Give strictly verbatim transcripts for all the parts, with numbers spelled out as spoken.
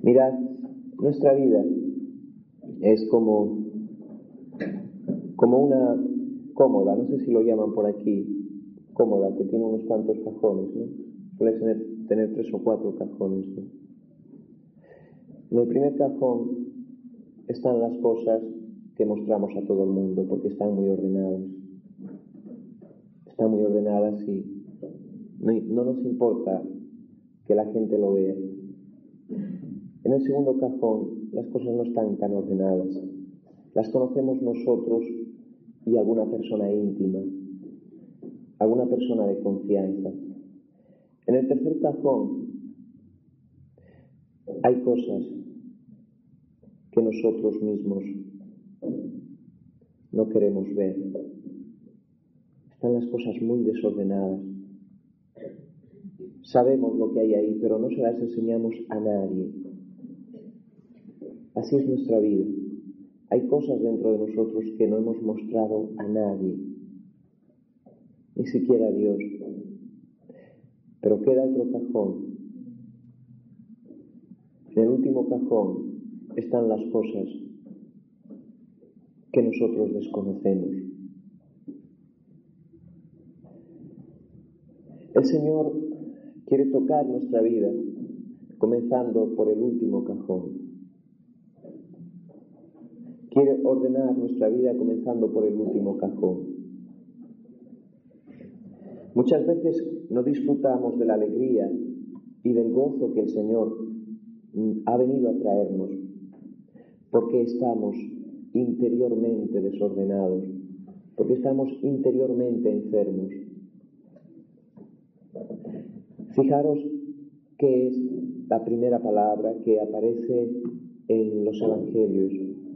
Mirad, nuestra vida es como, como una cómoda, no sé si lo llaman por aquí, cómoda, que tiene unos cuantos cajones, ¿no? Suele tener, tener tres o cuatro cajones, ¿no? En el primer cajón están las cosas que mostramos a todo el mundo, porque están muy ordenadas. Están muy ordenadas y no, no nos importa que la gente lo vea. En el segundo cajón las cosas no están tan ordenadas. Las conocemos nosotros y alguna persona íntima, alguna persona de confianza. En el tercer cajón hay cosas que nosotros mismos no queremos ver. Están las cosas muy desordenadas. Sabemos lo que hay ahí, pero no se las enseñamos a nadie. Así es nuestra vida. Hay cosas dentro de nosotros que no hemos mostrado a nadie, ni siquiera a Dios. Pero queda otro cajón. En el último cajón están las cosas que nosotros desconocemos. El Señor quiere tocar nuestra vida, comenzando por el último cajón. Quiere ordenar nuestra vida comenzando por el último cajón. Muchas veces no disfrutamos de la alegría y del gozo que el Señor ha venido a traernos, porque estamos interiormente desordenados, porque estamos interiormente enfermos. Fijaros que es la primera palabra que aparece en los evangelios.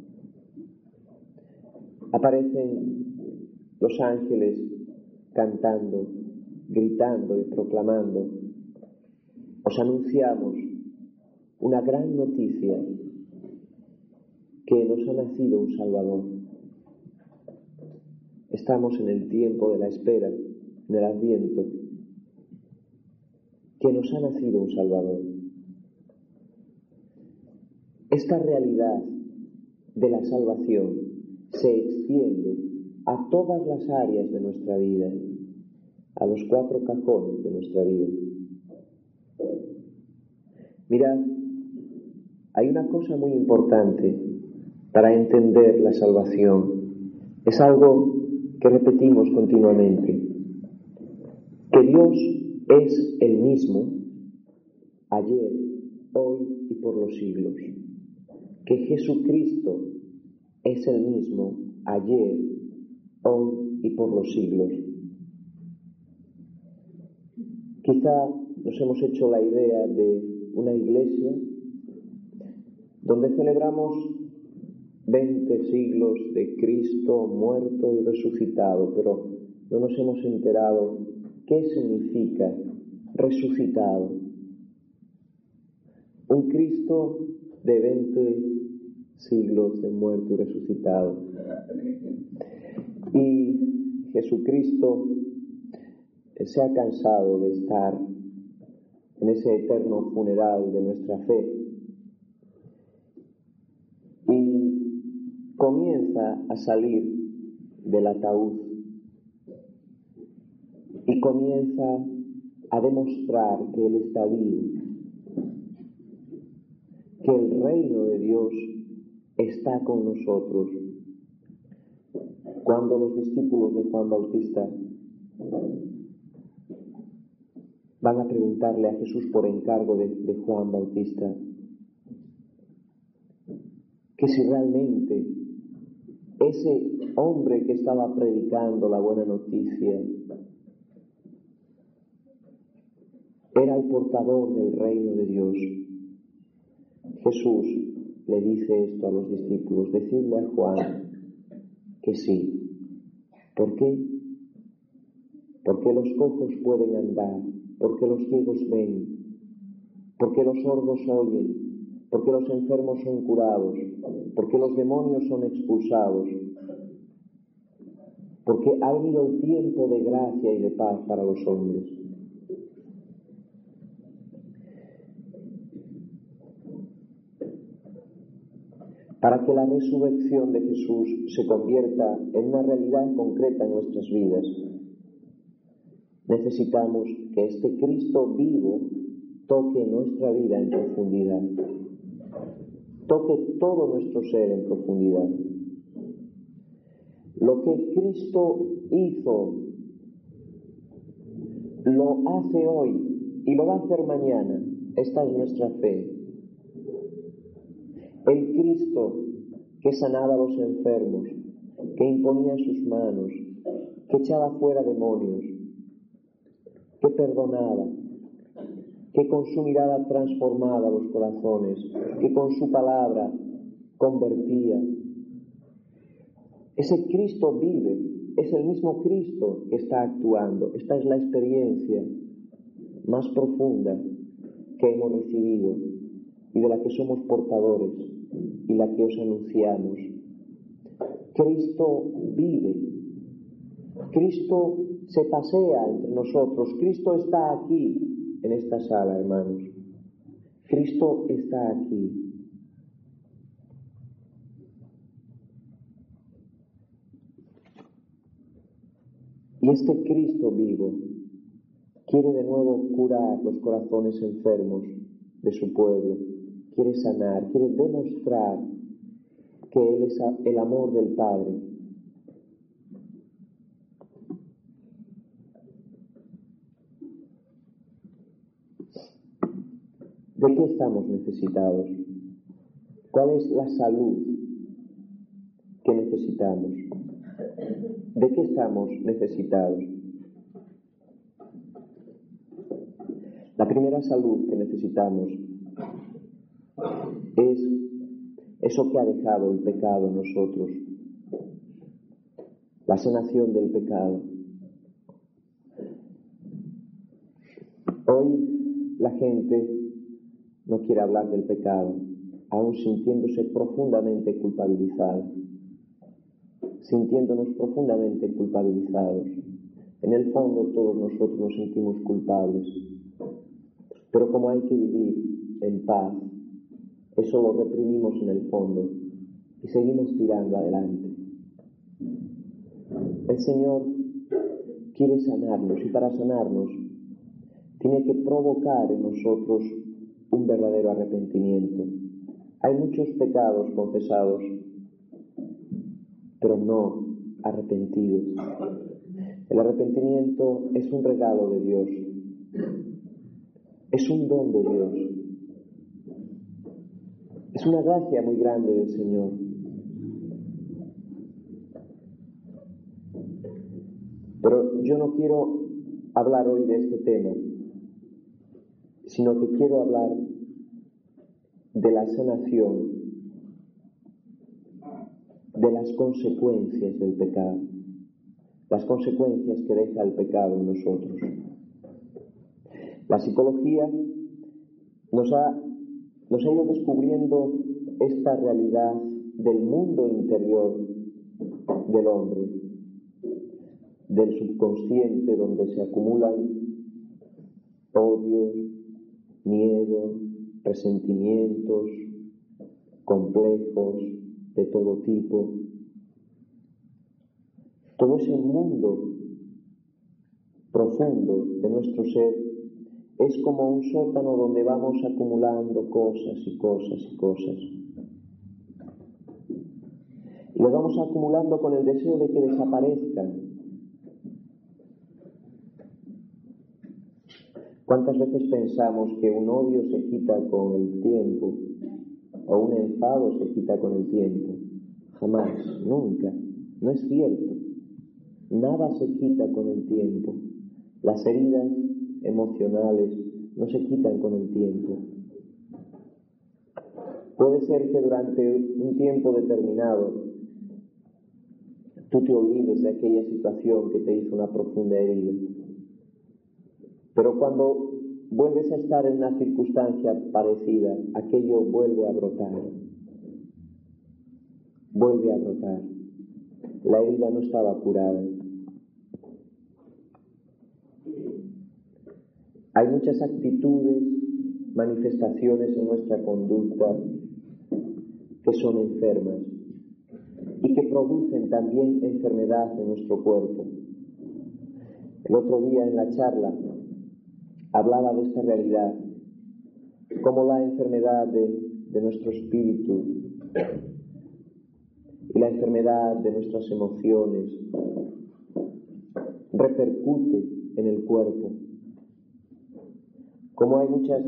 Aparecen los ángeles cantando, gritando y proclamando. Os anunciamos una gran noticia, que nos ha nacido un Salvador. Estamos en el tiempo de la espera, en el Adviento, que nos ha nacido un Salvador. Esta realidad de la salvación se extiende a todas las áreas de nuestra vida, a los cuatro cajones de nuestra vida. Mirad, hay una cosa muy importante para entender la salvación. Es algo que repetimos continuamente, que Dios es el mismo ayer, hoy y por los siglos, que Jesucristo es el mismo ayer, hoy y por los siglos. Quizá nos hemos hecho la idea de una iglesia donde celebramos veinte siglos de Cristo muerto y resucitado, pero no nos hemos enterado qué significa resucitado. Un Cristo de veinte siglos de muerto y resucitado. Y Jesucristo se ha cansado de estar en ese eterno funeral de nuestra fe y comienza a salir del ataúd y comienza a demostrar que Él está vivo, que el reino de Dios está con nosotros. Cuando los discípulos de Juan Bautista van a preguntarle a Jesús por encargo de, de Juan Bautista que si realmente ese hombre que estaba predicando la buena noticia era el portador del reino de Dios. Jesús le dice esto a los discípulos: decidle a Juan que sí. ¿Por qué? Porque los cojos pueden andar, porque los ciegos ven, porque los sordos oyen, porque los enfermos son curados, porque los demonios son expulsados, porque ha venido el tiempo de gracia y de paz para los hombres. para que la resurrección de Jesús se convierta en una realidad concreta en nuestras vidas, necesitamos que este Cristo vivo toque nuestra vida en profundidad, toque todo nuestro ser en profundidad. Lo que Cristo hizo, lo hace hoy y lo va a hacer mañana. Esta es nuestra fe. El Cristo que sanaba a los enfermos, que imponía sus manos, que echaba fuera demonios, que perdonaba, que con su mirada transformaba los corazones, que con su palabra convertía. Ese Cristo vive, es el mismo Cristo que está actuando. Esta es la experiencia más profunda que hemos recibido y de la que somos portadores y la que os anunciamos. Cristo vive, Cristo se pasea entre nosotros, Cristo está aquí en esta sala, hermanos. Cristo está aquí. Y este Cristo vivo quiere de nuevo curar los corazones enfermos de su pueblo, quiere sanar, quiere demostrar que Él es el amor del Padre. ¿De qué estamos necesitados? ¿Cuál es la salud que necesitamos? ¿De qué estamos necesitados? La primera salud que necesitamos es eso que ha dejado el pecado en nosotros, la sanación del pecado. Hoy la gente no quiere hablar del pecado, aún sintiéndose profundamente culpabilizada, sintiéndonos profundamente culpabilizados. En el fondo todos nosotros nos sentimos culpables, pero como hay que vivir en paz, eso lo reprimimos en el fondo y seguimos tirando adelante. El Señor quiere sanarnos y para sanarnos tiene que provocar en nosotros un verdadero arrepentimiento. Hay muchos pecados confesados, pero no arrepentidos. El arrepentimiento es un regalo de Dios, es un don de Dios, es una gracia muy grande del Señor. Pero yo no quiero hablar hoy de este tema, sino que quiero hablar de la sanación, de las consecuencias del pecado, las consecuencias que deja el pecado en nosotros. La psicología nos ha, nos ha ido descubriendo esta realidad del mundo interior del hombre, del subconsciente, donde se acumulan odios, miedo, resentimientos, complejos de todo tipo. Todo ese mundo profundo de nuestro ser es como un sótano donde vamos acumulando cosas y cosas y cosas. Y lo vamos acumulando con el deseo de que desaparezcan. ¿Cuántas veces pensamos que un odio se quita con el tiempo o un enfado se quita con el tiempo? Jamás, nunca. No es cierto. Nada se quita con el tiempo. Las heridas emocionales no se quitan con el tiempo. Puede ser que durante un tiempo determinado tú te olvides de aquella situación que te hizo una profunda herida. Pero cuando vuelves a estar en una circunstancia parecida, aquello vuelve a brotar. Vuelve a brotar. La herida no estaba curada. Hay muchas actitudes, manifestaciones en nuestra conducta que son enfermas y que producen también enfermedad en nuestro cuerpo. El otro día en la charla hablaba de esta realidad, cómo la enfermedad de, de nuestro espíritu y la enfermedad de nuestras emociones repercute en el cuerpo. Como hay muchas,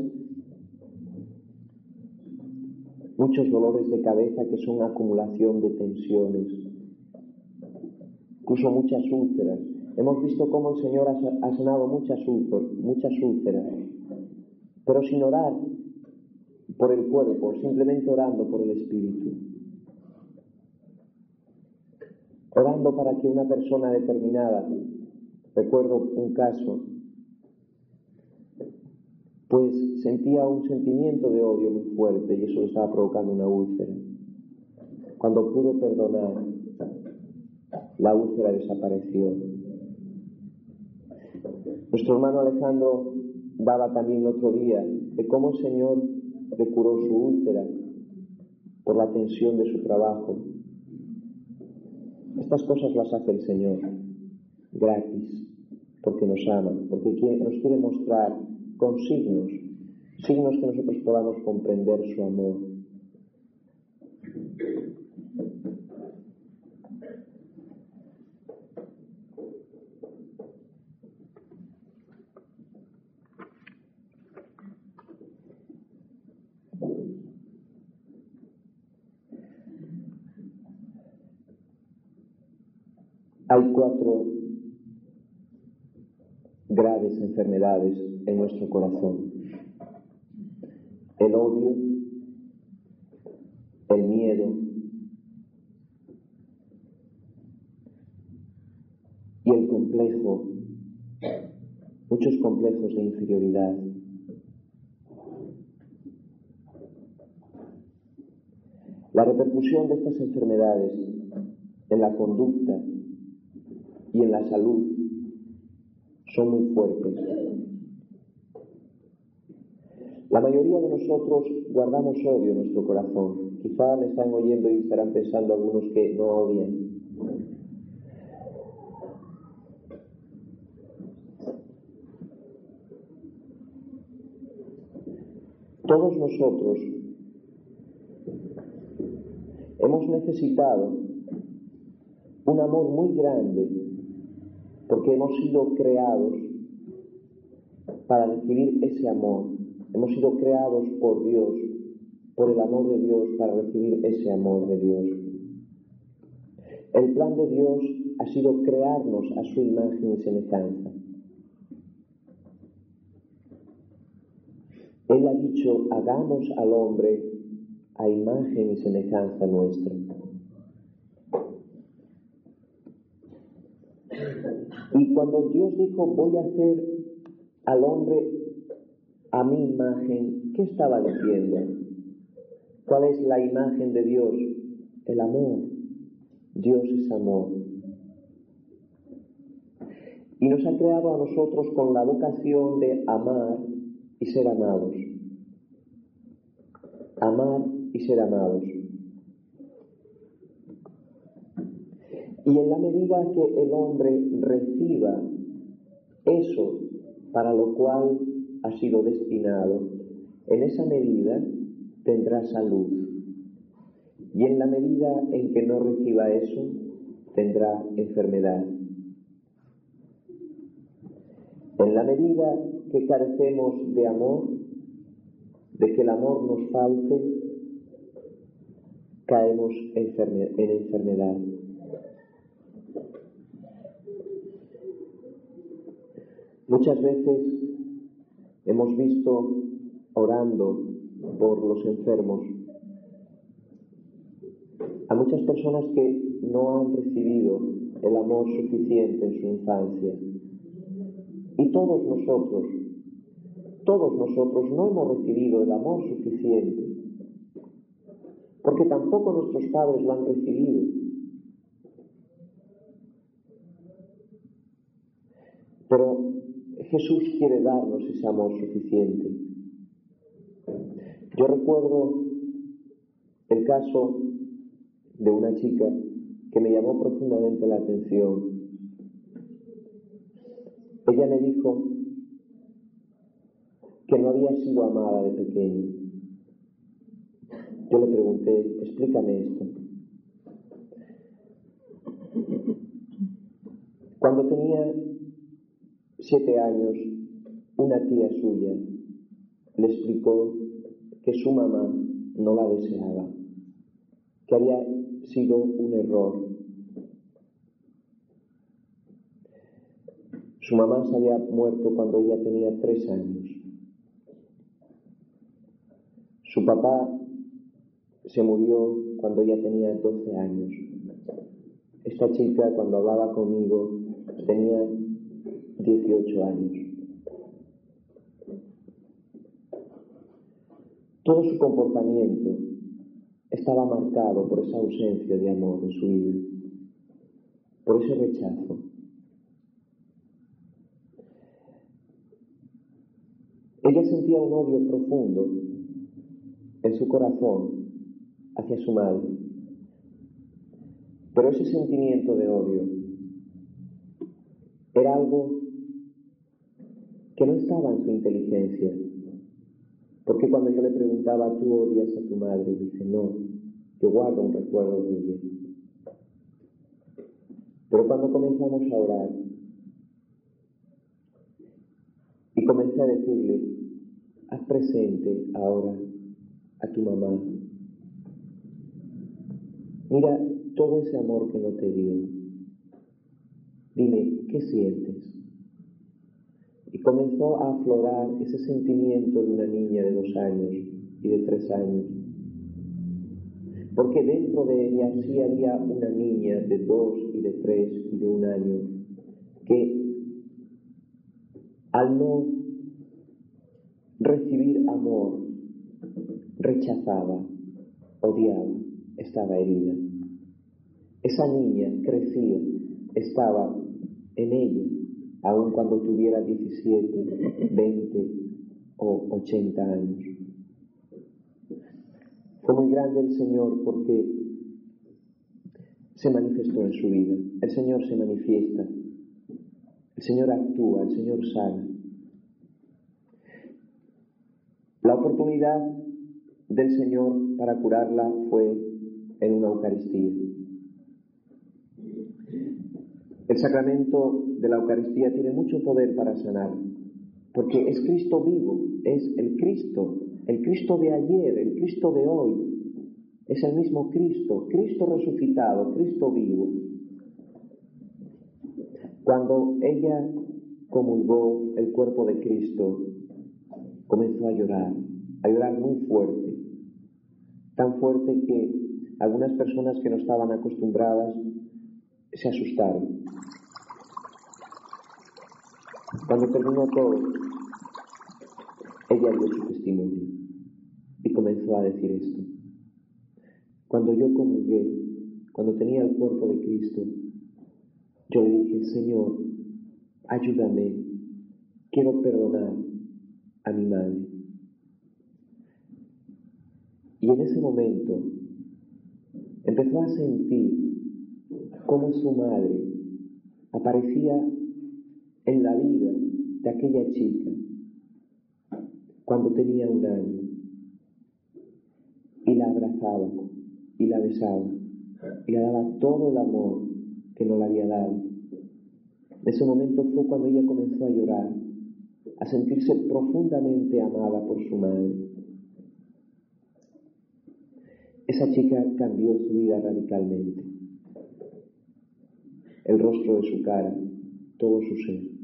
muchos dolores de cabeza que son acumulación de tensiones, incluso muchas úlceras. Hemos visto cómo el Señor ha sanado muchas úlceras, muchas úlceras, pero sin orar por el cuerpo, simplemente orando por el espíritu. Orando para que una persona determinada, recuerdo un caso, pues sentía un sentimiento de odio muy fuerte y eso le estaba provocando una úlcera. Cuando pudo perdonar, la úlcera desapareció. Nuestro hermano Alejandro daba también otro día de cómo el Señor le curó su úlcera por la tensión de su trabajo. Estas cosas las hace el Señor gratis, porque nos ama, porque quiere, nos quiere mostrar con signos, signos que nosotros podamos comprender su amor. Hay cuatro graves enfermedades en nuestro corazón: el odio, el miedo y el complejo, muchos complejos de inferioridad. La repercusión de estas enfermedades en la conducta y en la salud son muy fuertes. La mayoría de nosotros guardamos odio en nuestro corazón. Quizá me están oyendo y estarán pensando algunos que no odian. Todos nosotros hemos necesitado un amor muy grande, porque hemos sido creados para recibir ese amor. Hemos sido creados por Dios, por el amor de Dios, para recibir ese amor de Dios. El plan de Dios ha sido crearnos a su imagen y semejanza. Él ha dicho, hagamos al hombre a imagen y semejanza nuestra. Y cuando Dios dijo, voy a hacer al hombre a mi imagen, ¿qué estaba diciendo? ¿Cuál es la imagen de Dios? El amor. Dios es amor. Y nos ha creado a nosotros con la vocación de amar y ser amados. Amar y ser amados. Y en la medida que el hombre reciba eso para lo cual ha sido destinado, en esa medida tendrá salud. Y en la medida en que no reciba eso, tendrá enfermedad. En la medida que carecemos de amor, de que el amor nos falte, caemos enferme- en enfermedad. Muchas veces hemos visto orando por los enfermos a muchas personas que no han recibido el amor suficiente en su infancia. Y todos nosotros, todos nosotros no hemos recibido el amor suficiente, porque tampoco nuestros padres lo han recibido. Pero Jesús quiere darnos ese amor suficiente. Yo recuerdo el caso de una chica que me llamó profundamente la atención. Ella me dijo que no había sido amada de pequeña. Yo le pregunté, explícame esto. Cuando tenía siete años, una tía suya le explicó que su mamá no la deseaba, que había sido un error. Su mamá se había muerto cuando ella tenía tres años. Su papá se murió cuando ella tenía doce años. Esta chica, cuando hablaba conmigo, tenía dieciocho años. Todo su comportamiento estaba marcado por esa ausencia de amor en su vida, por ese rechazo. Ella sentía un odio profundo en su corazón hacia su madre, pero ese sentimiento de odio era algo que no estaba en su inteligencia, porque cuando yo le preguntaba, ¿tú odias a tu madre? Dice, no, yo guardo un recuerdo de ella. Pero cuando comenzamos a orar y comencé a decirle, haz presente ahora a tu mamá, mira todo ese amor que no te dio, dime, ¿qué sientes? Y comenzó a aflorar ese sentimiento de una niña de dos años y de tres años, porque dentro de ella sí había una niña de dos y de tres y de un año que al no recibir amor rechazaba, odiaba, estaba herida. Esa niña crecía, estaba en ella, aun cuando tuviera diecisiete, veinte o ochenta años. Fue muy grande el Señor porque se manifestó en su vida. El Señor se manifiesta, el Señor actúa, el Señor sana. La oportunidad del Señor para curarla fue en una Eucaristía. El sacramento de la Eucaristía tiene mucho poder para sanar, porque es Cristo vivo, es el Cristo, el Cristo de ayer, el Cristo de hoy, es el mismo Cristo, Cristo resucitado, Cristo vivo. Cuando ella comulgó el cuerpo de Cristo, comenzó a llorar, a llorar muy fuerte, tan fuerte que algunas personas que no estaban acostumbradas se asustaron. Cuando terminó todo, ella dio su testimonio y comenzó a decir esto. Cuando yo comulgué, cuando tenía el cuerpo de Cristo, yo le dije, Señor, ayúdame, quiero perdonar a mi madre. Y en ese momento empezó a sentir cómo su madre aparecía en la vida de aquella chica cuando tenía un año y la abrazaba y la besaba y le daba todo el amor que no le había dado. En ese momento fue cuando ella comenzó a llorar, a sentirse profundamente amada por su madre. Esa chica cambió su vida radicalmente. El rostro de su cara, todo su ser.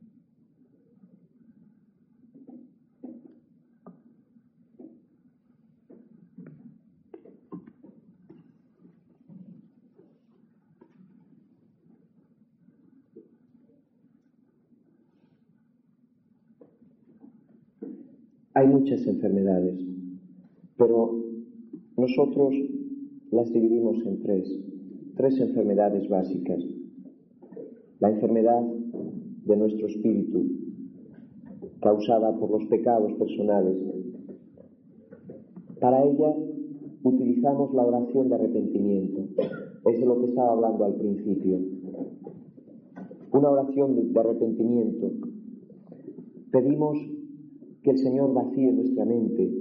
Hay muchas enfermedades, pero nosotros las dividimos en tres, tres enfermedades básicas. La enfermedad de nuestro espíritu, causada por los pecados personales. Para ella utilizamos la oración de arrepentimiento. Es de lo que estaba hablando al principio. Una oración de arrepentimiento. Pedimos que el Señor vacíe nuestra mente.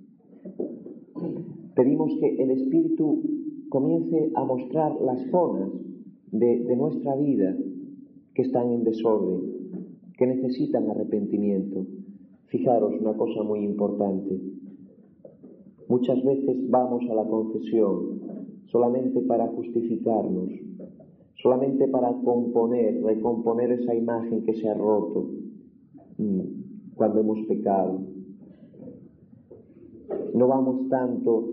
Pedimos que el Espíritu comience a mostrar las zonas de, de nuestra vida que están en desorden, que necesitan arrepentimiento. Fijaros una cosa muy importante. Muchas veces vamos a la confesión solamente para justificarnos, solamente para componer, recomponer esa imagen que se ha roto cuando hemos pecado. No vamos tanto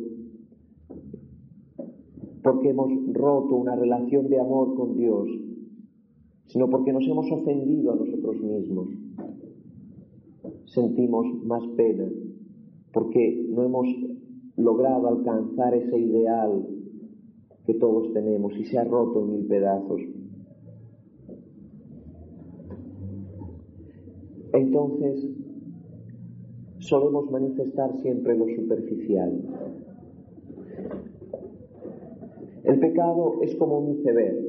porque hemos roto una relación de amor con Dios, sino porque nos hemos ofendido a nosotros mismos. Sentimos más pena porque no hemos logrado alcanzar ese ideal que todos tenemos y se ha roto en mil pedazos. Entonces, solemos manifestar siempre lo superficial. El pecado es como un iceberg.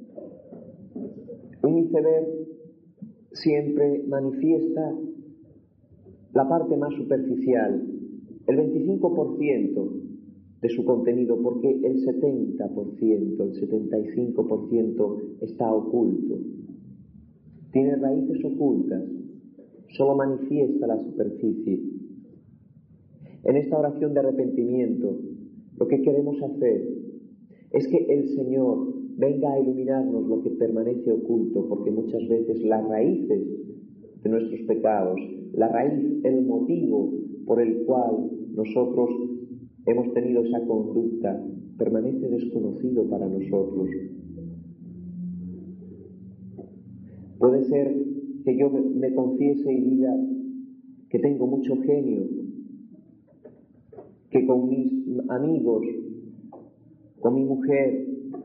Un iceberg siempre manifiesta la parte más superficial, el veinticinco por ciento de su contenido, porque el setenta por ciento, el setenta y cinco por ciento está oculto. Tiene raíces ocultas, solo manifiesta la superficie. En esta oración de arrepentimiento, lo que queremos hacer es que el Señor venga a iluminarnos lo que permanece oculto, porque muchas veces las raíces de nuestros pecados, la raíz, el motivo por el cual nosotros hemos tenido esa conducta, permanece desconocido para nosotros. Puede ser que yo me, me confiese y diga que tengo mucho genio, que con mis amigos, con mi mujer,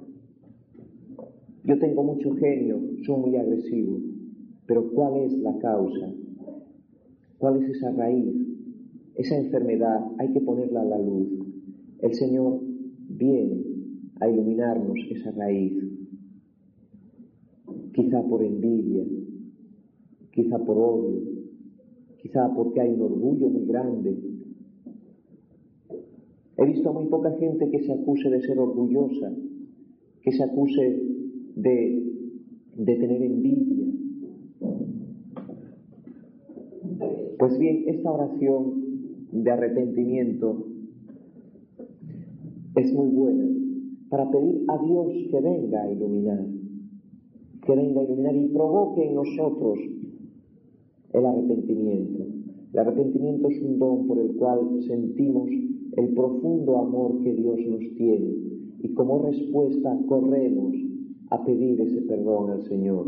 yo tengo mucho genio, soy muy agresivo. Pero ¿cuál es la causa? ¿Cuál es esa raíz? Esa enfermedad hay que ponerla a la luz. El Señor viene a iluminarnos esa raíz. Quizá por envidia, quizá por odio, quizá porque hay un orgullo muy grande. He visto a muy poca gente que se acuse de ser orgullosa, que se acuse de, de tener envidia. Pues bien, esta oración de arrepentimiento es muy buena para pedir a Dios que venga a iluminar, que venga a iluminar y provoque en nosotros el arrepentimiento. El arrepentimiento es un don por el cual sentimos el profundo amor que Dios nos tiene y como respuesta corremos a pedir ese perdón al Señor.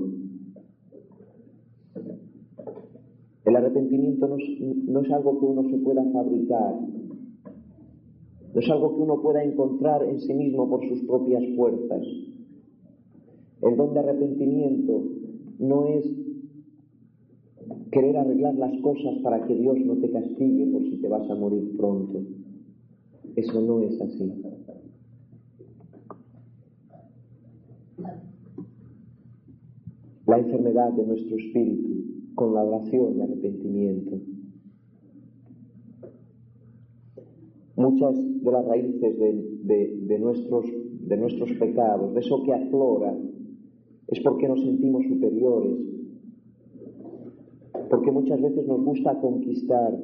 El arrepentimiento no es, no es algo que uno se pueda fabricar, no es algo que uno pueda encontrar en sí mismo por sus propias fuerzas. El don de arrepentimiento no es querer arreglar las cosas para que Dios no te castigue por si te vas a morir pronto. Eso no es así. La enfermedad de nuestro espíritu con la oración de arrepentimiento. Muchas de las raíces de, de, de, nuestros, de nuestros pecados, de eso que aflora, es porque nos sentimos superiores, porque muchas veces nos gusta conquistar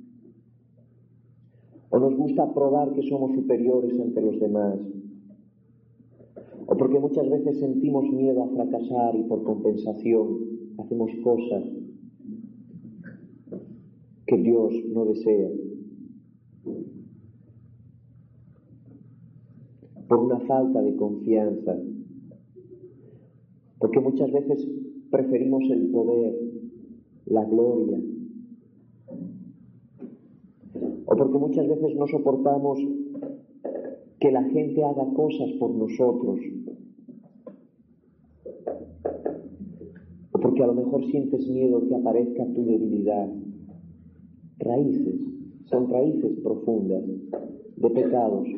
o nos gusta probar que somos superiores ante los demás, o porque muchas veces sentimos miedo a fracasar y por compensación hacemos cosas que Dios no desea. Por una falta de confianza, porque muchas veces preferimos el poder, la gloria, o porque muchas veces no soportamos que la gente haga cosas por nosotros, o porque a lo mejor sientes miedo que aparezca tu debilidad. Raíces, son raíces profundas. de pecados,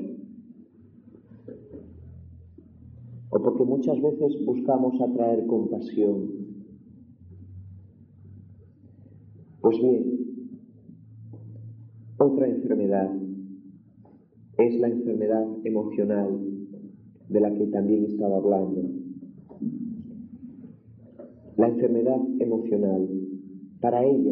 o porque muchas veces buscamos atraer compasión. Pues bien, otra enfermedad es la enfermedad emocional de la que también estaba hablando. La enfermedad emocional, para ella,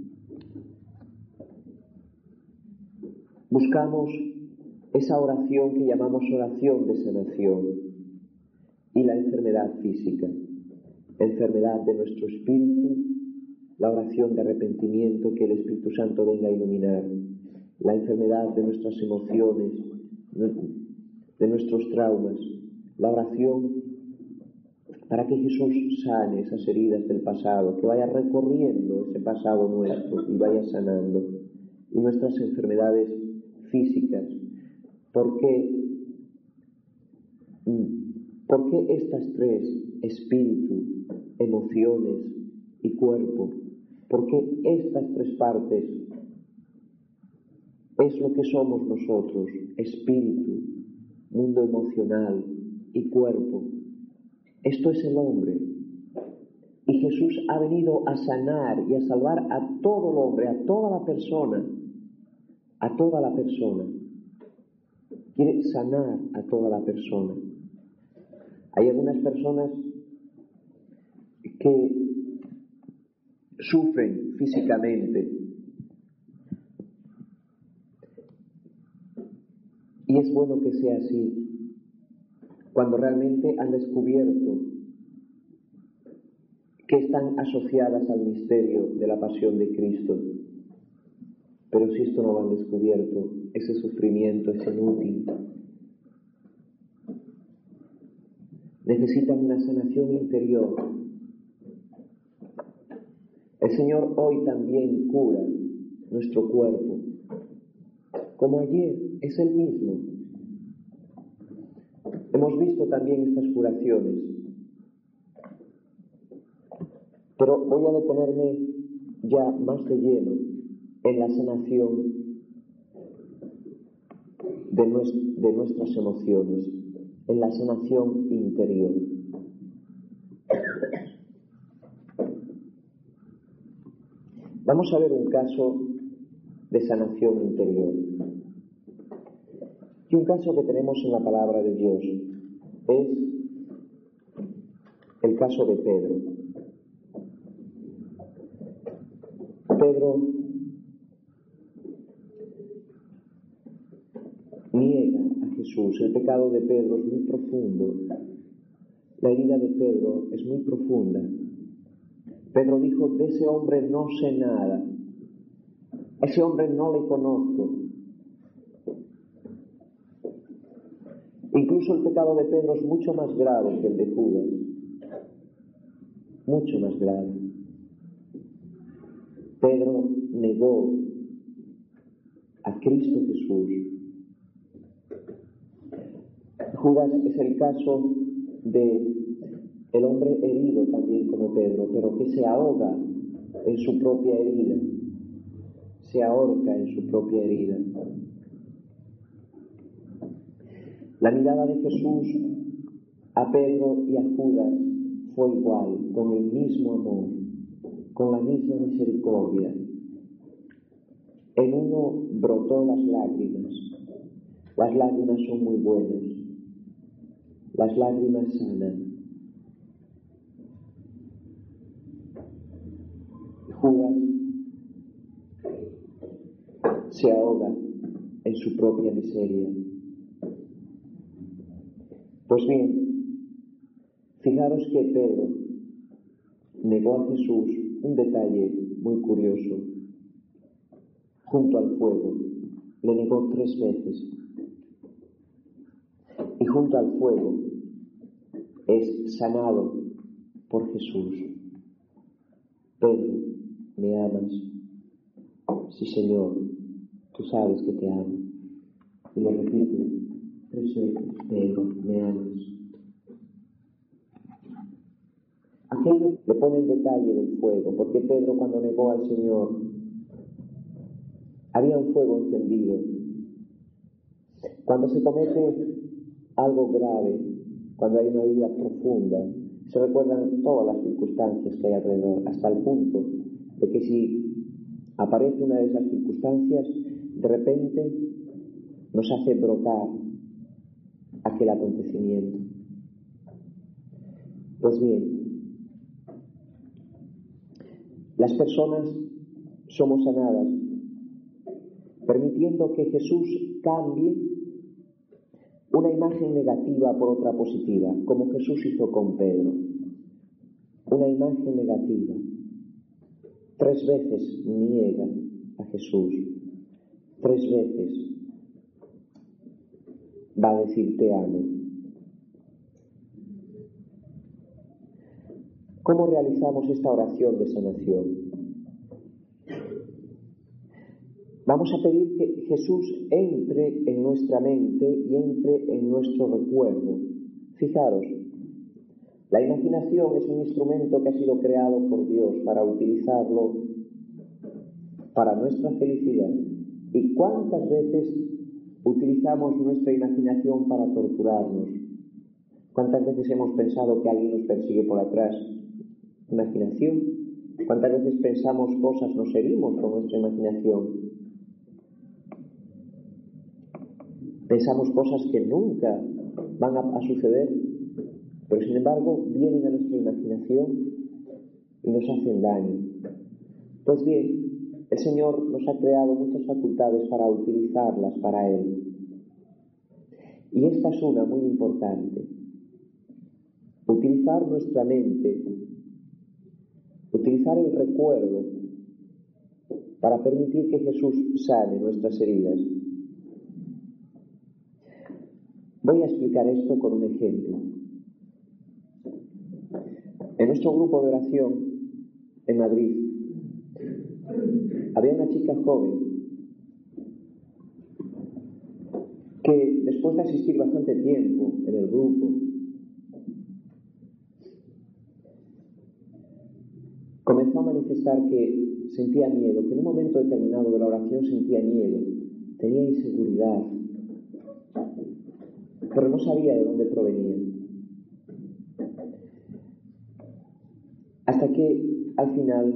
buscamos esa oración que llamamos oración de sanación, y la enfermedad física, enfermedad de nuestro espíritu, la oración de arrepentimiento, que el Espíritu Santo venga a iluminar, la enfermedad de nuestras emociones, de nuestros traumas, la oración para que Jesús sane esas heridas del pasado, que vaya recorriendo ese pasado nuestro y vaya sanando, y nuestras enfermedades físicas. ¿Por qué? ¿Por qué estas tres, espíritu, emociones y cuerpo? ¿Por qué estas tres partes es lo que somos nosotros? Espíritu, mundo emocional y cuerpo. Esto es el hombre. Y Jesús ha venido a sanar y a salvar a todo el hombre, a toda la persona, a toda la persona. Quiere sanar a toda la persona. Hay algunas personas que sufren físicamente y es bueno que sea así cuando realmente han descubierto que están asociadas al misterio de la pasión de Cristo. Pero si esto no lo han descubierto, ese sufrimiento es inútil. Necesitan una sanación interior. El Señor hoy también cura nuestro cuerpo. Como ayer, es el mismo. Hemos visto también estas curaciones. Pero voy a detenerme ya más de lleno en la sanación de, nues- de nuestras emociones, en la sanación interior. Vamos a ver un caso de sanación interior. Y un caso que tenemos en la palabra de Dios es el caso de Pedro. Pedro niega a Jesús. El pecado de Pedro es muy profundo. La herida de Pedro es muy profunda. Pedro dijo: de ese hombre no sé nada. Ese hombre no le conozco. Incluso el pecado de Pedro es mucho más grave que el de Judas. Mucho más grave. Pedro negó a Cristo Jesús. Judas es el caso de el hombre herido también como Pedro, pero que se ahoga en su propia herida, se ahorca en su propia herida. La mirada de Jesús a Pedro y a Judas fue igual, con el mismo amor, con la misma misericordia. En uno brotó las lágrimas. Las lágrimas son muy buenas. Las lágrimas sanan. Judas se ahoga en su propia miseria. Pues bien, fijaros que Pedro negó a Jesús un detalle muy curioso. Junto al fuego, le negó tres veces. Y junto al fuego es sanado por Jesús. Pedro, ¿me amas? Sí, Señor, tú sabes que te amo. Y le repite tres veces: Pedro, ¿me amas? Aquello le pone el detalle del fuego, porque Pedro, cuando negó al Señor, había un fuego encendido. Cuando se comete algo grave, cuando hay una herida profunda, se recuerdan todas las circunstancias que hay alrededor, hasta el punto de que si aparece una de esas circunstancias, de repente nos hace brotar aquel acontecimiento. Pues bien, las personas somos sanadas permitiendo que Jesús cambie una imagen negativa por otra positiva, como Jesús hizo con Pedro. Una imagen negativa. Tres veces niega a Jesús. Tres veces va a decir te amo. ¿Cómo realizamos esta oración de sanación? Vamos a pedir que Jesús entre en nuestra mente y entre en nuestro recuerdo. Fijaros, la imaginación es un instrumento que ha sido creado por Dios para utilizarlo para nuestra felicidad. ¿Y cuántas veces utilizamos nuestra imaginación para torturarnos? ¿Cuántas veces hemos pensado que alguien nos persigue por atrás? Imaginación. ¿Cuántas veces pensamos cosas, nos herimos con nuestra imaginación? Pensamos cosas que nunca van a, a suceder, pero sin embargo vienen a nuestra imaginación y nos hacen daño. Pues bien, el Señor nos ha creado muchas facultades para utilizarlas para Él. Y esta es una muy importante. Utilizar nuestra mente, utilizar el recuerdo para permitir que Jesús sane nuestras heridas. Voy a explicar esto con un ejemplo. En nuestro grupo de oración en Madrid había una chica joven que después de asistir bastante tiempo en el grupo comenzó a manifestar que sentía miedo, que en un momento determinado de la oración sentía miedo, tenía inseguridad, pero no sabía de dónde provenía. Hasta que al final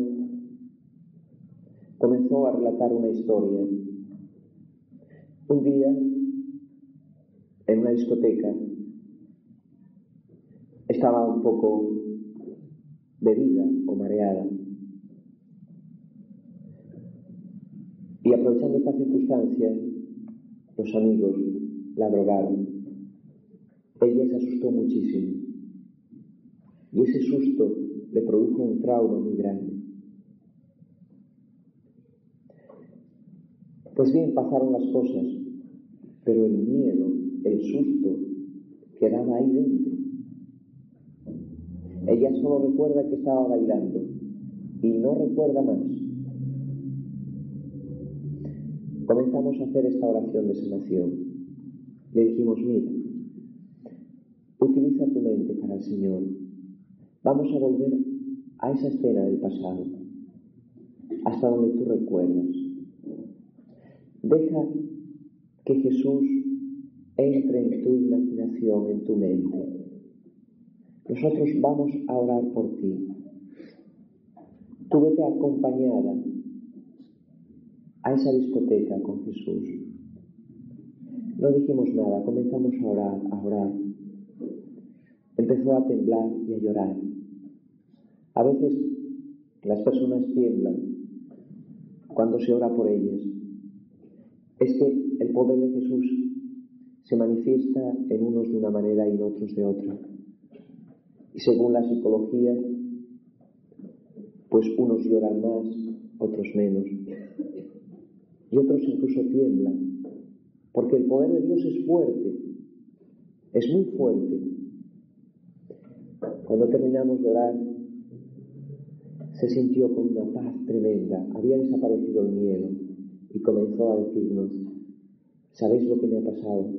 comenzó a relatar una historia. Un día, en una discoteca, estaba un poco bebida o mareada. Y aprovechando esta circunstancia, los amigos la drogaron. Ella se asustó muchísimo. Y ese susto le produjo un trauma muy grande. Pues bien, pasaron las cosas, pero el miedo, el susto, quedaba ahí dentro. Ella solo recuerda que estaba bailando y no recuerda más. Comenzamos a hacer esta oración de sanación. Le dijimos, mira, utiliza tu mente para el Señor. Vamos a volver a esa escena del pasado, hasta donde tú recuerdas. Deja que Jesús entre en tu imaginación, en tu mente. Nosotros vamos a orar por ti. Tú vete acompañada a esa discoteca con Jesús. No dijimos nada, comenzamos a orar, a orar. Empezó a temblar y a llorar. A veces las personas tiemblan cuando se ora por ellas. Es que el poder de Jesús se manifiesta en unos de una manera y en otros de otra. Y según la psicología, pues unos lloran más, otros menos. Y otros incluso tiemblan. Porque el poder de Dios es fuerte. Es muy fuerte. Cuando terminamos de orar, se sintió con una paz tremenda. Había desaparecido el miedo. Y comenzó a decirnos, ¿sabéis lo que me ha pasado?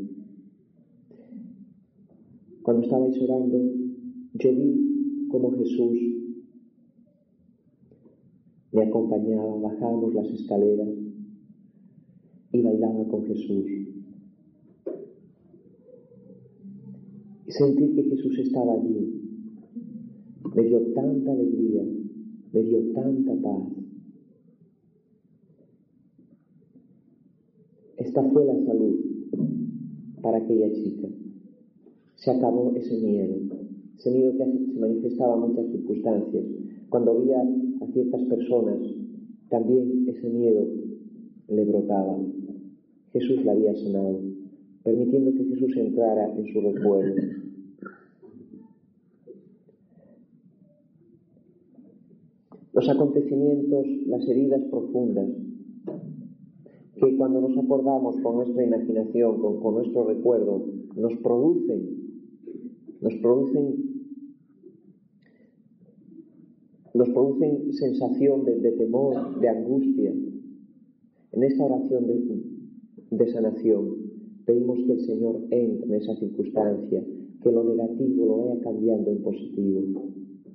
Cuando estabais orando, yo vi cómo Jesús me acompañaba, bajábamos las escaleras y bailaba con Jesús. sentir que Jesús estaba allí me dio tanta alegría, me dio tanta paz. Esta fue la salud para aquella chica. Se acabó ese miedo, ese miedo que se manifestaba en muchas circunstancias. Cuando veía a ciertas personas, también ese miedo le brotaba. Jesús la había sanado, permitiendo que Jesús entrara en su recuerdo. Los acontecimientos, las heridas profundas, que cuando nos acordamos con nuestra imaginación, con, con nuestro recuerdo, nos producen, nos producen, nos producen sensación de, de temor, de angustia. En esta oración de, de sanación, pedimos que el Señor entre en esa circunstancia, que lo negativo lo vaya cambiando en positivo.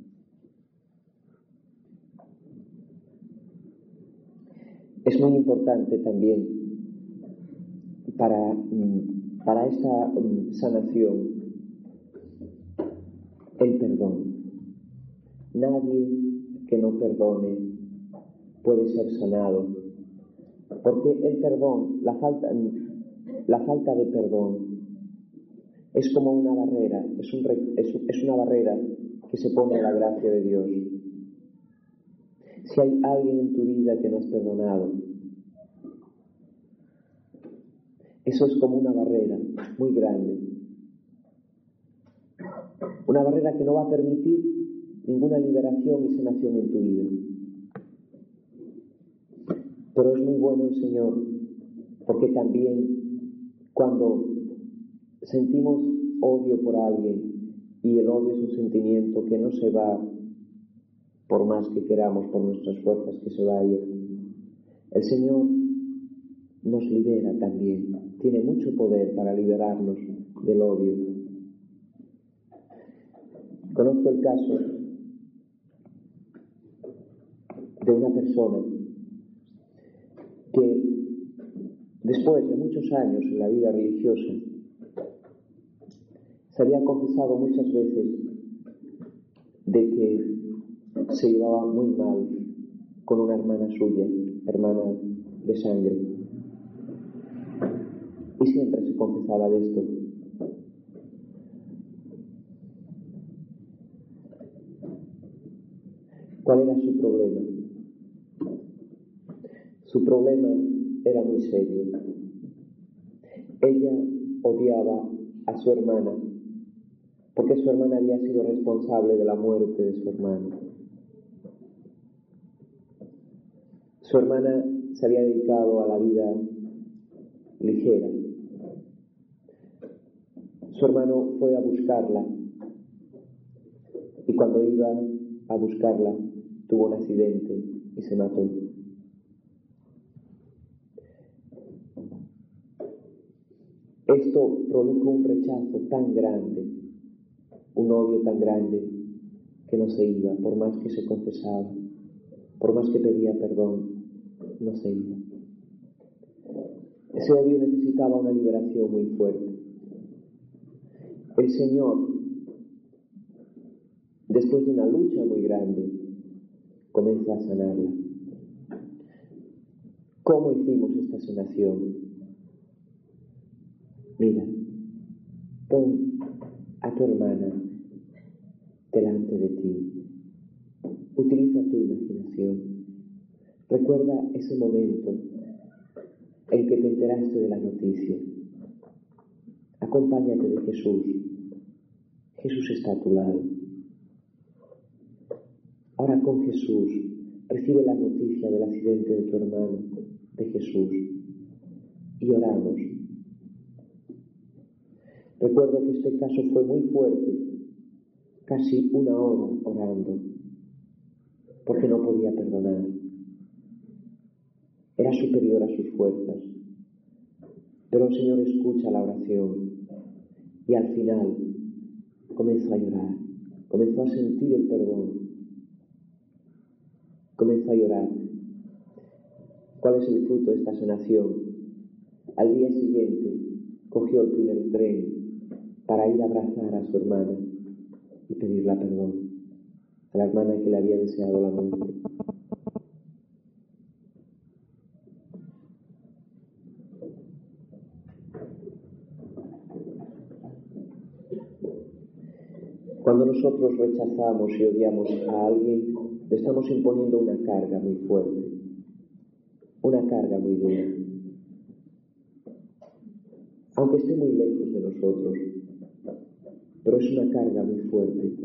Es muy importante también para, para esta sanación el perdón. Nadie que no perdone puede ser sanado, porque el perdón, la falta, la falta de perdón es como una barrera, es, un, es, es una barrera que se pone a la gracia de Dios. Si hay alguien en tu vida que no has perdonado, eso es como una barrera muy grande. Una barrera que no va a permitir ninguna liberación y sanación en tu vida. Pero es muy bueno el Señor, porque también cuando sentimos odio por alguien, y el odio es un sentimiento que no se va por más que queramos, por nuestras fuerzas, que se va a ir, el Señor nos libera también. Tiene mucho poder para liberarnos del odio. Conozco el caso de una persona que después de muchos años en la vida religiosa se había confesado muchas veces de que se llevaba muy mal con una hermana suya, hermana de sangre, y siempre se confesaba de esto. ¿Cuál era su problema? Su problema era muy serio. Ella odiaba a su hermana porque su hermana había sido responsable de la muerte de su hermano. Su hermana se había dedicado a la vida ligera. Su hermano fue a buscarla y cuando iba a buscarla tuvo un accidente y se mató. Esto produjo un rechazo tan grande, un odio tan grande, que no se iba, por más que se confesaba, por más que pedía perdón, no se iba. Ese odio necesitaba una liberación muy fuerte. El Señor, después de una lucha muy grande, comenzó a sanarla. ¿Cómo hicimos esta sanación? Mira, pon a tu hermana delante de ti. Utiliza tu imaginación. Recuerda ese momento en que te enteraste de la noticia. Acompáñate de Jesús. Jesús está a tu lado. Ahora con Jesús recibe la noticia del accidente de tu hermano, de Jesús, y oramos. Recuerdo que este caso fue muy fuerte, casi una hora orando, porque no podía perdonar. Era superior a sus fuerzas. Pero el Señor escucha la oración y al final comenzó a llorar, comenzó a sentir el perdón, comenzó a llorar. ¿Cuál es el fruto de esta sanación? Al día siguiente cogió el primer tren para ir a abrazar a su hermana y pedirle perdón, a la hermana que le había deseado la muerte. Cuando nosotros rechazamos y odiamos a alguien, le estamos imponiendo una carga muy fuerte, una carga muy dura. Aunque esté muy lejos de nosotros, pero es una carga muy fuerte.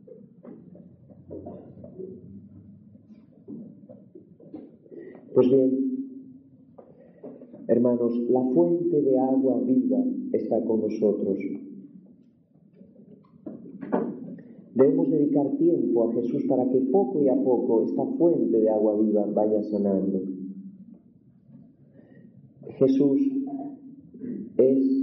Pues bien, hermanos, la fuente de agua viva está con nosotros. Debemos dedicar tiempo a Jesús para que poco y a poco esta fuente de agua viva vaya sanando. Jesús es,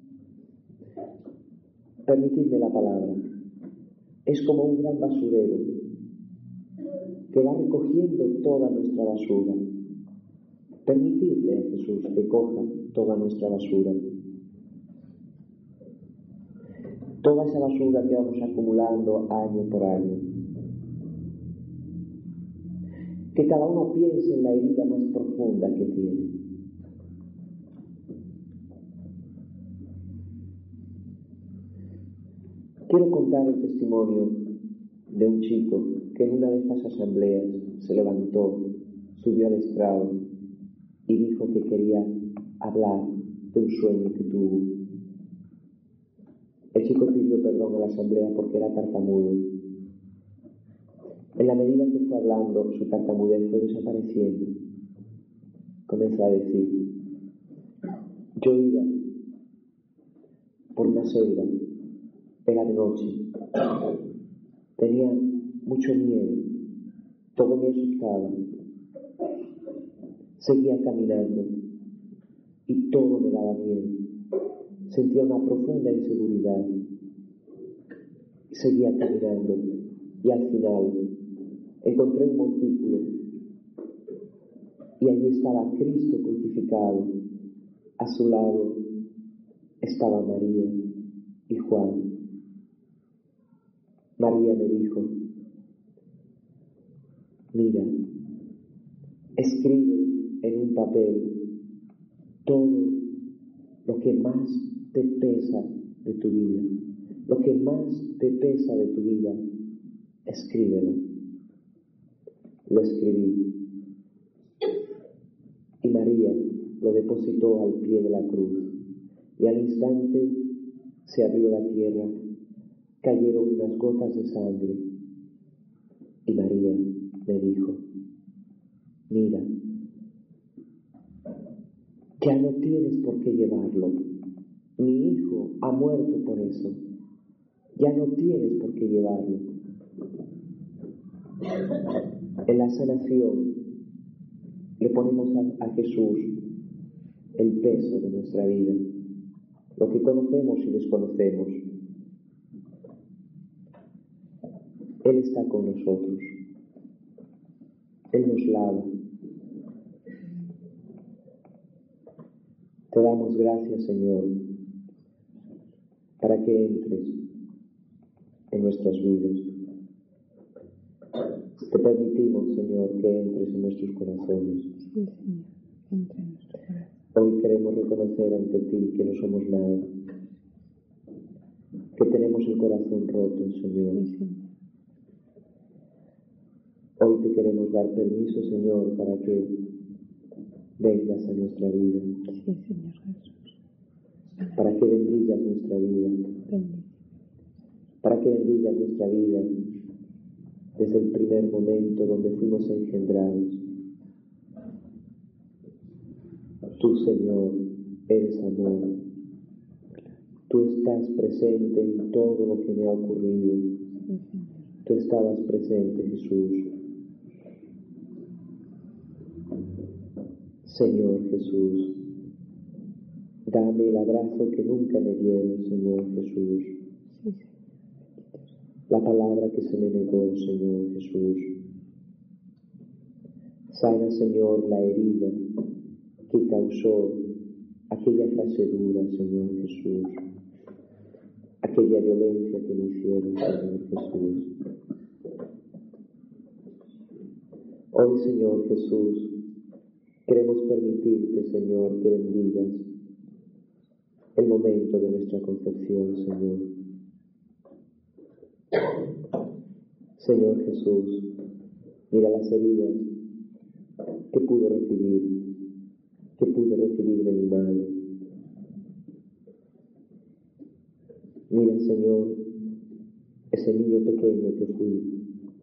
permitidme la palabra, es como un gran basurero que va recogiendo toda nuestra basura. Permitidle a Jesús que coja toda nuestra basura. Toda esa basura que vamos acumulando año por año. Que cada uno piense en la herida más profunda que tiene. Quiero contar el testimonio de un chico que en una de estas asambleas se levantó, subió al estrado y dijo que quería hablar de un sueño que tuvo. El chico pidió perdón a la asamblea porque era tartamudo. En la medida que fue hablando, su tartamudez fue desapareciendo. Comenzó a decir: yo iba por una selva, era de noche, tenía mucho miedo, todo me asustaba, seguía caminando y todo me daba miedo. Sentía una profunda inseguridad. Seguía caminando y al final encontré un montículo y allí estaba Cristo crucificado. A su lado estaba María y Juan. María me dijo: mira, escribe en un papel todo lo que más te pesa de tu vida, lo que más te pesa de tu vida, escríbelo. Lo escribí y María lo depositó al pie de la cruz y al instante se abrió la tierra, cayeron unas gotas de sangre y María me dijo: mira, ya no tienes por qué llevarlo. Mi hijo ha muerto por eso. Ya no tienes por qué llevarlo. En la sanación le ponemos a, a Jesús el peso de nuestra vida, lo que conocemos y desconocemos. Él está con nosotros. Él nos lava. Te damos gracias, Señor, para que entres en nuestras vidas. Te permitimos, Señor, que entres en nuestros corazones. Sí, Señor, entra en nuestro corazón. Hoy queremos reconocer ante ti que no somos nada, que tenemos el corazón roto, Señor. Sí, Señor. Hoy te queremos dar permiso, Señor, para que vengas a nuestra vida. Sí, Señor Jesús. Para que bendigas nuestra vida. Bendice. Para que bendigas nuestra vida desde el primer momento donde fuimos engendrados. Tú, Señor, eres amor. Tú estás presente en todo lo que me ha ocurrido. Sí, Señor. Tú estabas presente, Jesús. Señor Jesús, dame el abrazo que nunca me dieron, Señor Jesús. Sí, Señor. La palabra que se me negó, Señor Jesús. Sana, Señor, la herida que causó aquella frase dura, Señor Jesús. aquella violencia que me hicieron, Señor Jesús. Hoy, Señor Jesús, queremos permitirte, Señor, que bendigas el momento de nuestra concepción, Señor. Señor Jesús, mira las heridas que pude recibir, que pude recibir de mi madre. Mira, Señor, ese niño pequeño que fui.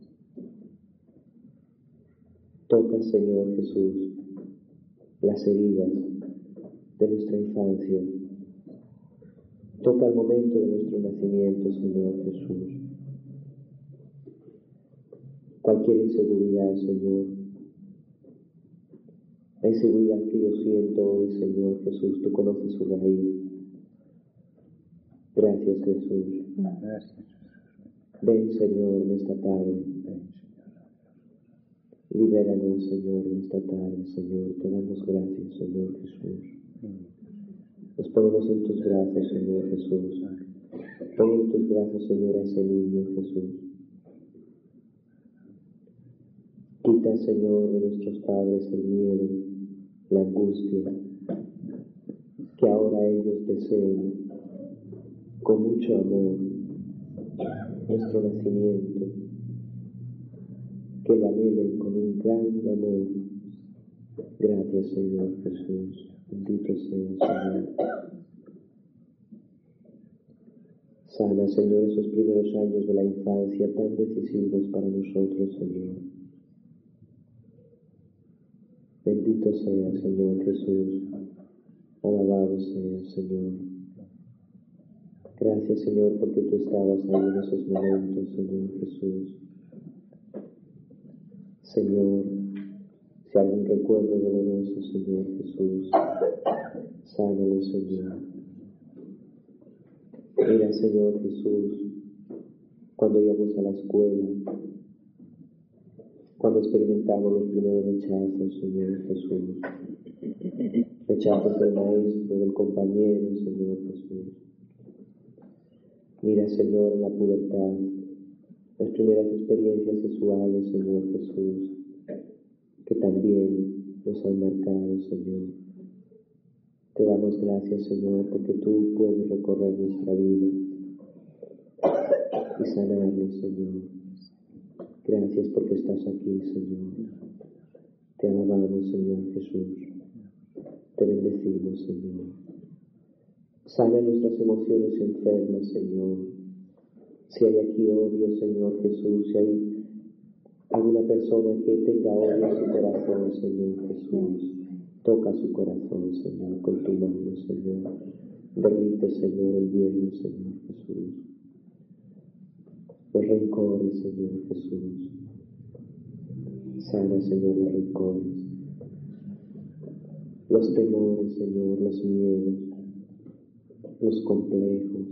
Toca, Señor Jesús, las heridas de nuestra infancia. Toca el momento de nuestro nacimiento, Señor Jesús. Cualquier inseguridad, Señor, la inseguridad que yo siento hoy, Señor Jesús, tú conoces su raíz. Gracias, Jesús. Gracias. Ven, Señor, en esta tarde. Libéranos, Señor, en esta tarde, Señor. Te damos gracias, Señor Jesús. Nos ponemos en tus brazos, Señor Jesús. Pon en tus brazos, Señor, a ese niño, Jesús. Quita, Señor, de nuestros padres el miedo, la angustia, que ahora ellos deseen con mucho amor nuestro nacimiento, que lo anhelen con un gran amor. Gracias, Señor Jesús. Bendito seas, Señor. Sana, Señor, esos primeros años de la infancia tan decisivos para nosotros, Señor. Bendito seas, Señor Jesús. Alabado seas, Señor. Gracias, Señor, porque tú estabas ahí en esos momentos, Señor Jesús. Señor, si hay un recuerdo doloroso, Señor Jesús, sánalo, Señor. Mira, Señor Jesús, cuando íbamos a la escuela, cuando experimentamos los primeros rechazos, Señor Jesús, rechazos del maestro, del compañero, Señor Jesús. Mira, Señor, en la pubertad, las primeras experiencias sexuales, Señor Jesús, que también nos han marcado, Señor. Te damos gracias, Señor, porque tú puedes recorrer nuestra vida y sanarnos, Señor. Gracias porque estás aquí, Señor. Te alabamos, Señor Jesús. Te bendecimos, Señor. Sana nuestras emociones enfermas, Señor. Si hay aquí odio, Señor Jesús, si hay alguna persona que tenga odio en su corazón, Señor Jesús, toca su corazón, Señor, con tu mano, Señor. Derrite, Señor, el hielo, Señor Jesús. Los rencores, Señor Jesús. Sana, Señor, los rencores. Los temores, Señor, los miedos, los complejos,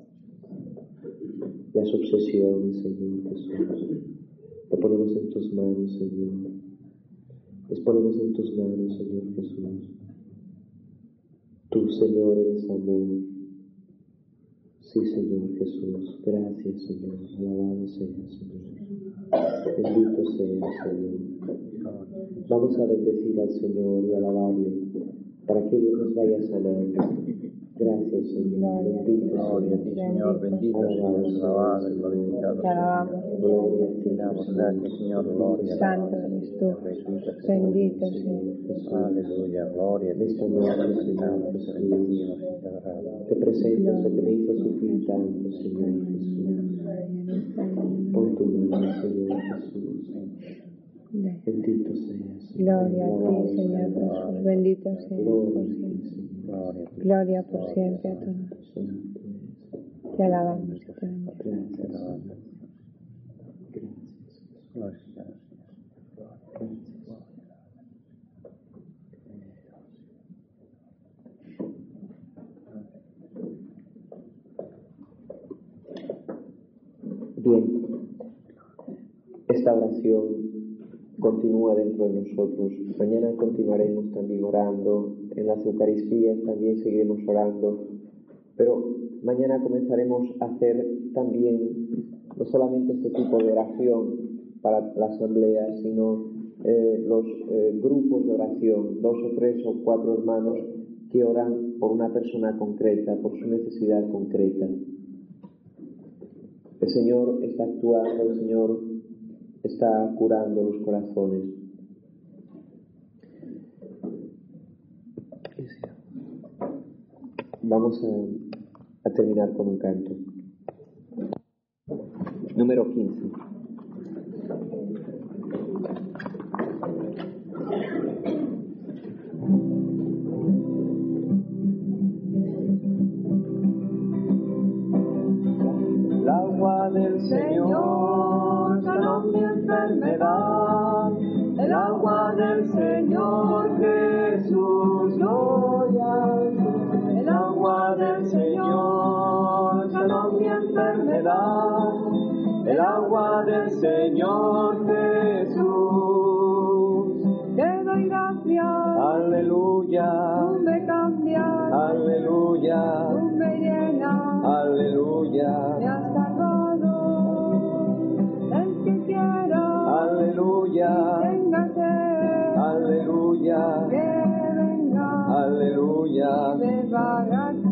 las obsesiones, Señor Jesús. Te ponemos en tus manos, Señor. Les ponemos en tus manos, Señor Jesús. Tú, Señor, eres amor. Sí, Señor Jesús. Gracias, Señor. Alabado seas, Señor. Bendito seas, Señor. Vamos a bendecir al Señor y alabarle para que Dios nos vaya sanando. Gracias, Señor. Bendito Gloria a ti, Señor. Bendito seas, alabado y glorificado. Te alabamos, Gloria a ti, Te damos gracias, Señor. Gloria. Santo eres tú. Bendito seas. Aleluya. Gloria a ti, Señor. Te bendecimos, te bendecimos y te adoramos. Te presento eso que me hizo sufrir tanto, Señor Jesús. Pon tu mano, Señor Jesús. Bendito seas. Gloria a ti, Señor Jesús. Bendito seas por siempre. Gloria a ti. Gloria por siempre a todos. Te alabamos y te bendecimos. Te alabamos. Gloria a ti. Bien, esta oración continúa dentro de nosotros. Mañana continuaremos también orando. En las Eucaristías también seguiremos orando Pero mañana comenzaremos a hacer también no solamente este tipo de oración para la asamblea, sino eh, los eh, grupos de oración, dos o tres o cuatro hermanos que oran por una persona concreta, por su necesidad concreta. El Señor está actuando, el Señor está curando los corazones. Vamos a, a terminar con un canto. Número quince. El agua del Señor sanó mi enfermedad. El agua del Señor Jesús, gloria. El agua del Señor sanó mi enfermedad. El agua del Señor Jesús. Te doy gracias. Aleluya. Tú me cambias. Aleluya. Tú me llenas. Aleluya. Me has salvado. El que quiera. Aleluya. Tenga sed. Aleluya. Que venga. Aleluya. Beba gratis.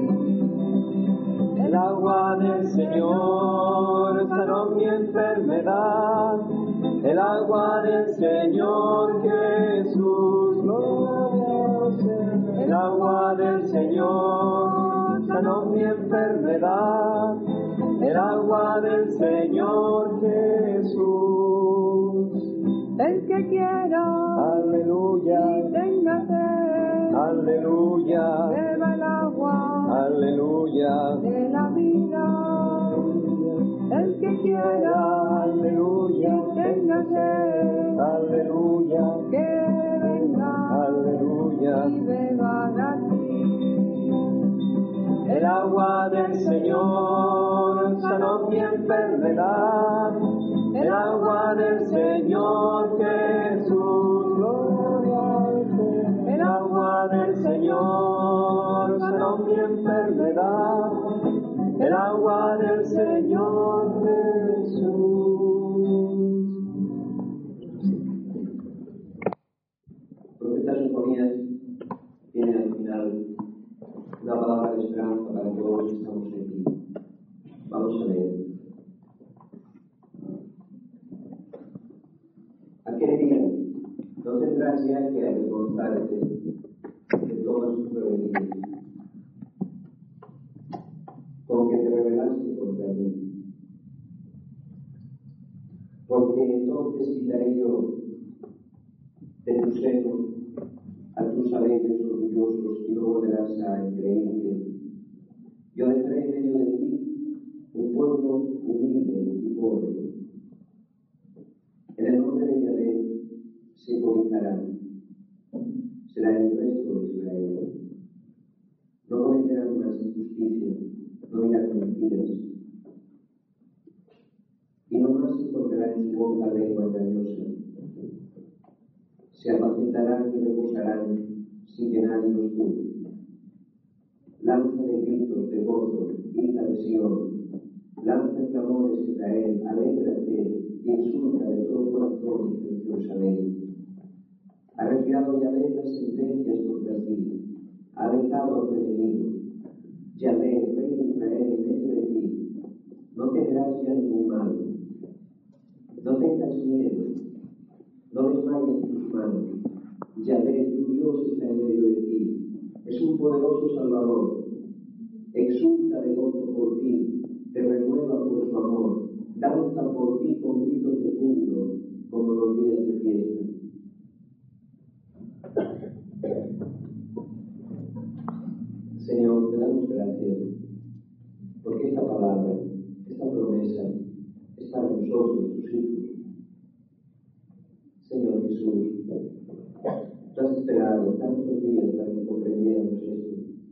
El agua del Señor sanó mi enfermedad. El agua del Señor Jesús, gloria. El agua del Señor sanó mi enfermedad. El agua del Señor Jesús. El que quiera. Aleluya. Y tenga sed. Aleluya. Beba el agua. Aleluya. De la vida. El que quiera. Aleluya. Y tenga sed. Aleluya. Que venga. Aleluya. Y beba gratis. El agua del Señor sanó mi enfermedad. El agua del Señor Jesús, gloria al Señor. El agua del Señor sanó mi enfermedad. El agua del Señor Jesús. El profeta Sofonías tiene al final una palabra de esperanza para todos los que estamos aquí. Vamos a leer. Aquel día no tendrás ya que avergonzarte de todas tus rebeliones, con que te rebelaste contra mí. Porque entonces quitaré yo de tu seno a tus alegres orgullosos y no volverás a engreírte. Yo dejaré en medio de ti un pueblo humilde y pobre. En el nombre de Yahvé se cobijarán. Será el resto de Israel. No cometerán más injusticia, no dirán mentiras. Y no más encontrarán en su boca lengua engañosa. Se apacentarán y reposarán sin que nadie los turbe. Lanza de gritos de gozo, hija de Sión. Lanza clamores, Israel, alégrate y exulta de todo corazón en Jerusalén. Ha retirado Yahvé las sentencias contra ti, ha dejado a tu enemigo. Yahvé, rey de Israel, en medio de ti, no temerás ya ningún mal. No tengas miedo, no desmayes tus manos. Yahvé, tu Dios, está en medio de ti, es un poderoso Salvador. Exulta de gozo por ti, te renueva por su amor, danza por ti con gritos de júbilo, como los días de fiesta. Señor, te damos gracias, porque esta palabra, esta promesa, es para nosotros, tus hijos. Señor Jesús, tú has esperado tantos días para que comprendiéramos esto,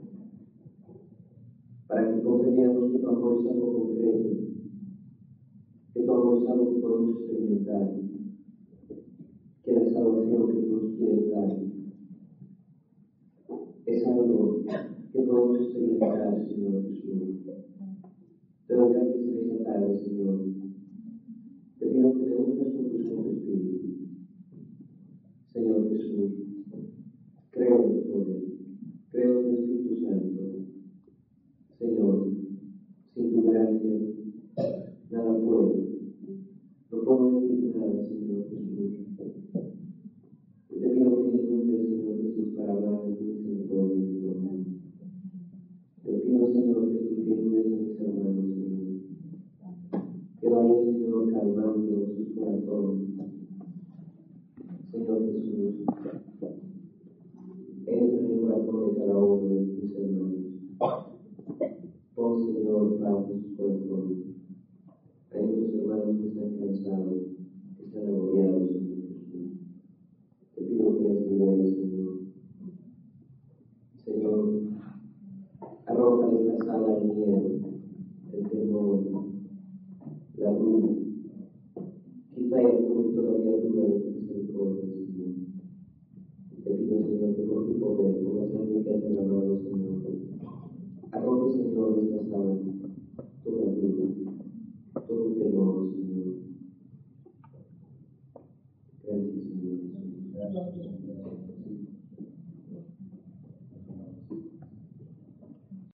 para que comprendiéramos que tu amor es algo concreto, que tu amor es algo que podemos experimentar, que la salvación que tú nos quieres dar es algo que podemos experimentar, Señor Jesús. Te doy gracias en esta tarde, Señor. Te pido que te unas nosotros con tu Espíritu. Señor Jesús, creo en tu poder, creo en el Espíritu Santo. Señor, sin tu gracia, nada puedo. No puedo decir nada, Señor Jesús. Yo te pido que me inundes, Señor Jesús, para hablar de tu misericordia y tu amor. Te pido, Señor Jesús, que inundes a mis hermanos, Señor. Que vayas, Señor, calmando sus corazones. Señor Jesús, entra en el corazón de cada uno de tus hermanos. Pon, Señor, paz en sus corazones. Hay muchos hermanos que están cansados, que están agobiados.